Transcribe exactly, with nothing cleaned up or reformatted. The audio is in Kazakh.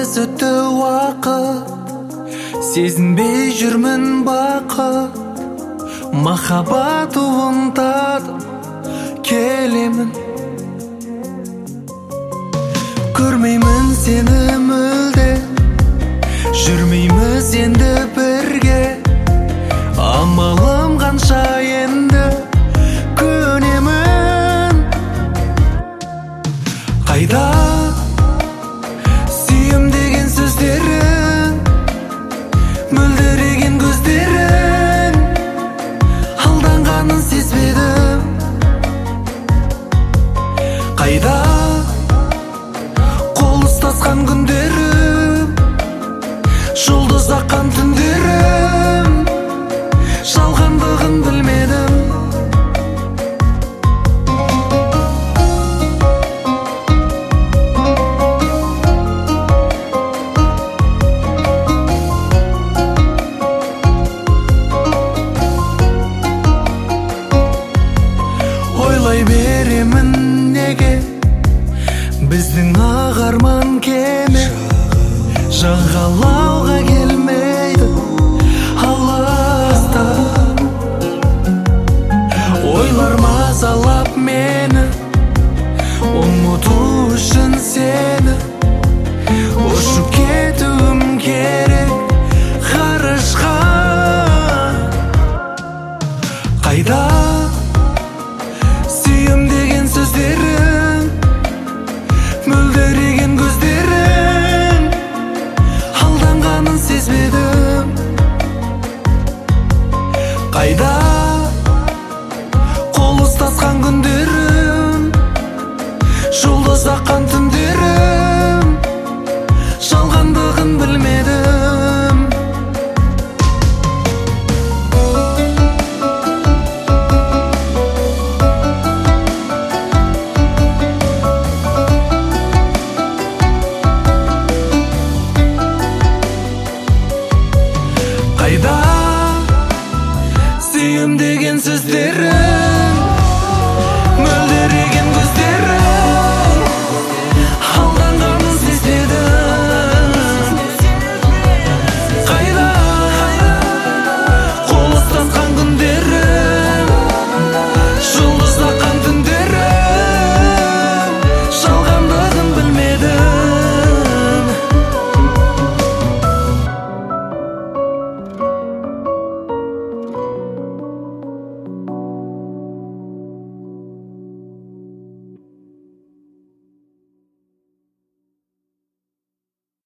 тез өтті уақыт, сезінбей жүрмін бақыт. Махаббат уын татып келемін, көрмеймін сені мүлде, жүрмейміз енді бірге. Амалым қанша енді көнемін. Қайда сүйем деген сөздерің, мөлдіреген көздерің, алданғанын сезбедім. Қайда қол ұстасқан күндерім, жұлдыз аққан түндерім, жалғандығын білмедім. Ойлай беремін неге біздің ақ арман кеме жағалау